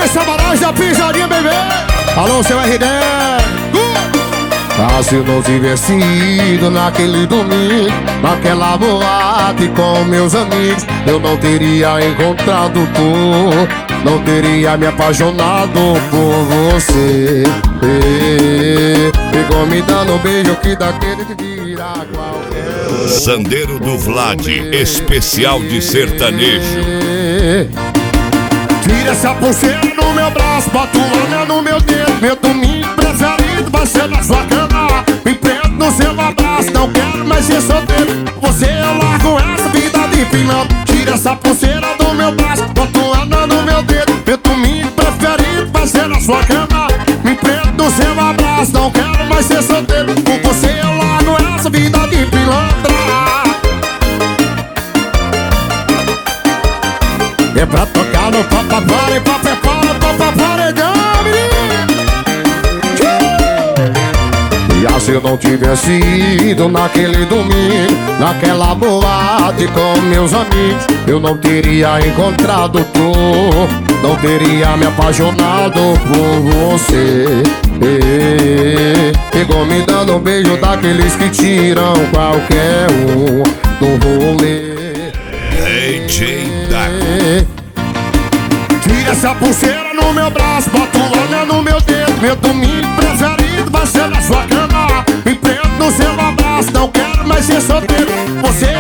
Essa barragem da pisadinha, bebê. Alô, seu RD. Ah, se eu não tivesse ido naquele domingo, naquela boate com meus amigos, eu não teria encontrado tu, não teria me apaixonado por você. Ficou me dando um beijo que daquele que vira qualquer. Sandeiro do Vlad, especial de sertanejo. Tira essa pulseira no meu braço, bota o anel no meu dedo. Meu domingo preferido vai ser na sua cama. Me prendo no seu abraço, não quero mais ser solteiro. Você eu largo essa vida de pilão. Tira essa pulseira do meu braço, bota o anel no meu dedo. Meu domingo preferido vai ser na sua cama. Me prendo no seu abraço, não quero mais ser solteiro. Com você eu largo essa vida de pilantra. É pra tocar no papapare, papaparedão, menino. E se eu não tivesse ido naquele domingo, naquela boate com meus amigos, eu não teria encontrado tu, não teria me apaixonado por você. Ficou me dando um beijo daqueles que tiram qualquer um do rolê. DJ Tira essa pulseira no meu braço, bota o anel no meu dedo. Meu domingo preferido vai ser na sua cama. Me prendo no seu abraço, não quero mais ser solteiro. Você